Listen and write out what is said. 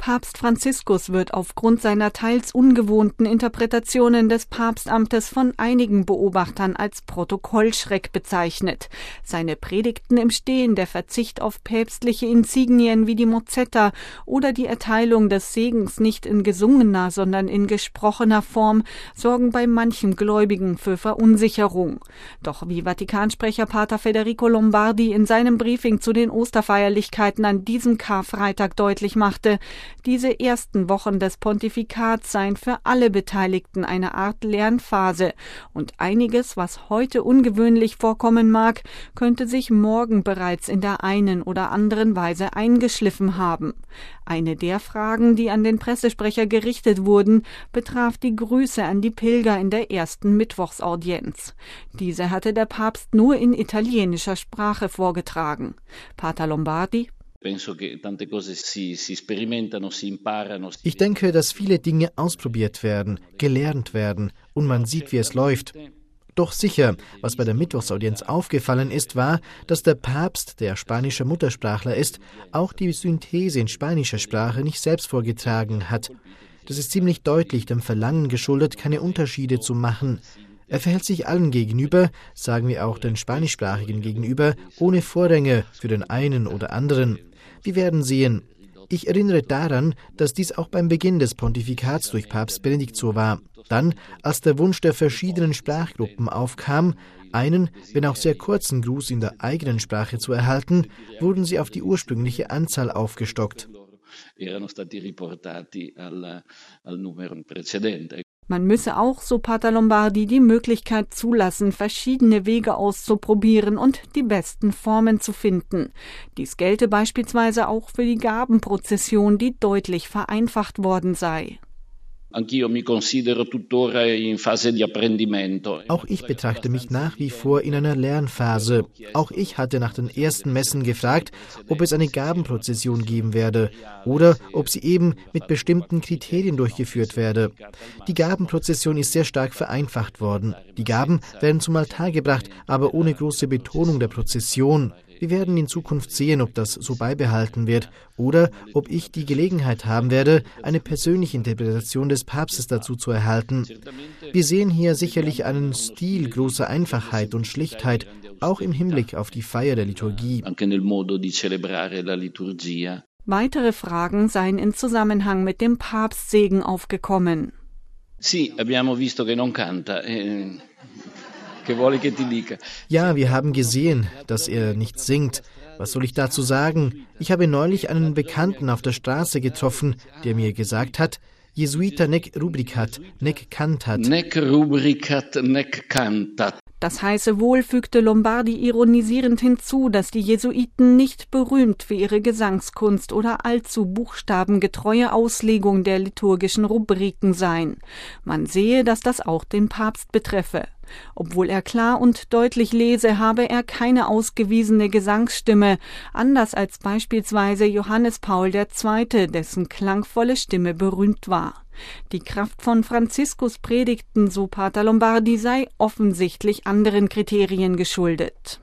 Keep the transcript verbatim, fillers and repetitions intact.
Papst Franziskus wird aufgrund seiner teils ungewohnten Interpretationen des Papstamtes von einigen Beobachtern als Protokollschreck bezeichnet. Seine Predigten im Stehen, der Verzicht auf päpstliche Insignien wie die Mozzetta oder die Erteilung des Segens nicht in gesungener, sondern in gesprochener Form sorgen bei manchem Gläubigen für Verunsicherung. Doch wie Vatikansprecher Pater Federico Lombardi in seinem Briefing zu den Osterfeierlichkeiten an diesem Karfreitag deutlich machte, diese ersten Wochen des Pontifikats seien für alle Beteiligten eine Art Lernphase und einiges, was heute ungewöhnlich vorkommen mag, könnte sich morgen bereits in der einen oder anderen Weise eingeschliffen haben. Eine der Fragen, die an den Pressesprecher gerichtet wurden, betraf die Grüße an die Pilger in der ersten Mittwochsaudienz. Diese hatte der Papst nur in italienischer Sprache vorgetragen. Pater Lombardi: Ich denke, dass viele Dinge ausprobiert werden, gelernt werden und man sieht, wie es läuft. Doch sicher, was bei der Mittwochsaudienz aufgefallen ist, war, dass der Papst, der spanischer Muttersprachler ist, auch die Synthese in spanischer Sprache nicht selbst vorgetragen hat. Das ist ziemlich deutlich dem Verlangen geschuldet, keine Unterschiede zu machen. Er verhält sich allen gegenüber, sagen wir auch den Spanischsprachigen gegenüber, ohne Vorränge für den einen oder anderen. Wir werden sehen. Ich erinnere daran, dass dies auch beim Beginn des Pontifikats durch Papst Benedikt so war. Dann, als der Wunsch der verschiedenen Sprachgruppen aufkam, einen, wenn auch sehr kurzen Gruß in der eigenen Sprache zu erhalten, wurden sie auf die ursprüngliche Anzahl aufgestockt. Man müsse auch, so Pater Lombardi, die Möglichkeit zulassen, verschiedene Wege auszuprobieren und die besten Formen zu finden. Dies gelte beispielsweise auch für die Gabenprozession, die deutlich vereinfacht worden sei. Auch ich betrachte mich nach wie vor in einer Lernphase. Auch ich hatte nach den ersten Messen gefragt, ob es eine Gabenprozession geben werde oder ob sie eben mit bestimmten Kriterien durchgeführt werde. Die Gabenprozession ist sehr stark vereinfacht worden. Die Gaben werden zum Altar gebracht, aber ohne große Betonung der Prozession. Wir werden in Zukunft sehen, ob das so beibehalten wird oder ob ich die Gelegenheit haben werde, eine persönliche Interpretation des Papstes dazu zu erhalten. Wir sehen hier sicherlich einen Stil großer Einfachheit und Schlichtheit, auch im Hinblick auf die Feier der Liturgie. Weitere Fragen seien in Zusammenhang mit dem Papstsegen aufgekommen. Sì, abbiamo visto che non canta. Ja, wir haben gesehen, dass er nicht singt. Was soll ich dazu sagen? Ich habe neulich einen Bekannten auf der Straße getroffen, der mir gesagt hat, Jesuita nec rubricat, nec cantat. Nec rubricat, nec cantat. Das heiße wohl, fügte Lombardi ironisierend hinzu, dass die Jesuiten nicht berühmt für ihre Gesangskunst oder allzu buchstabengetreue Auslegung der liturgischen Rubriken seien. Man sehe, dass das auch den Papst betreffe. Obwohl er klar und deutlich lese, habe er keine ausgewiesene Gesangsstimme, anders als beispielsweise Johannes Paul der Zweite, dessen klangvolle Stimme berühmt war. Die Kraft von Franziskus Predigten, so Pater Lombardi, sei offensichtlich anderen Kriterien geschuldet.